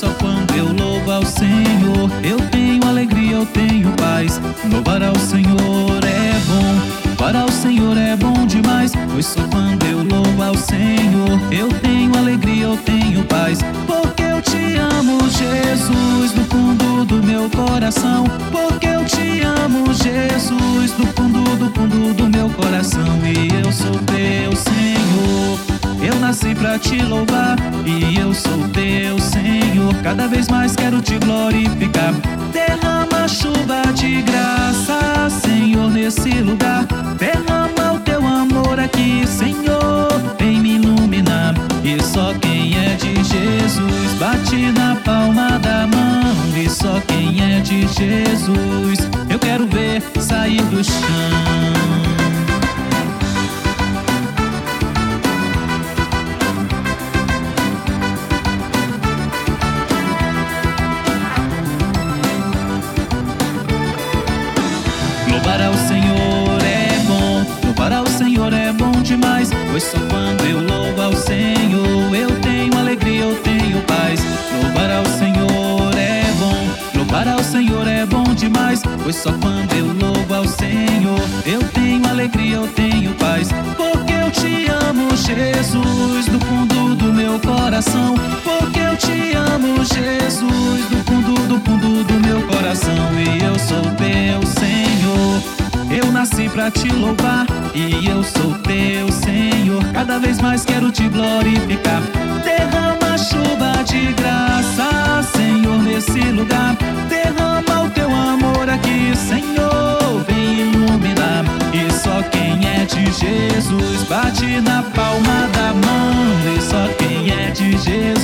só quando eu louvo ao Senhor eu tenho alegria, eu tenho paz. Louvar ao Senhor é bom, louvar ao Senhor é bom demais. Pois só quando eu louvo ao Senhor eu tenho alegria, eu tenho paz. Porque eu te amo, Jesus, do fundo do meu coração. Porque eu te amo, Jesus, do fundo do meu coração. E eu sou teu Senhor, eu nasci pra te louvar. E eu sou teu Senhor, cada vez mais quero te glorificar. Derrama chuva de graça, Senhor, nesse lugar. Derrama o teu amor aqui, Senhor, vem me iluminar. E só quem é de Jesus bate na palma da mão. E só quem é de Jesus eu quero ver sair do chão. Louvar ao Senhor é bom, louvar ao Senhor é bom demais. Pois só quando eu louvo ao Senhor eu tenho alegria, eu tenho paz. Louvar ao Senhor é bom, louvar ao Senhor é bom demais. Pois só quando eu louvo ao Senhor eu tenho alegria, eu tenho paz. Porque eu te amo, Jesus, do fundo do meu coração. Porque eu te amo, Jesus, do fundo do meu coração. E eu sou teu Senhor, eu nasci pra te louvar. E eu sou teu Senhor, cada vez mais quero te glorificar. Derrama chuva de graça, Senhor, nesse lugar. Derrama o teu amor aqui, Senhor, vem iluminar. E só quem é de Jesus bate na palma da mão. E só quem é de Jesus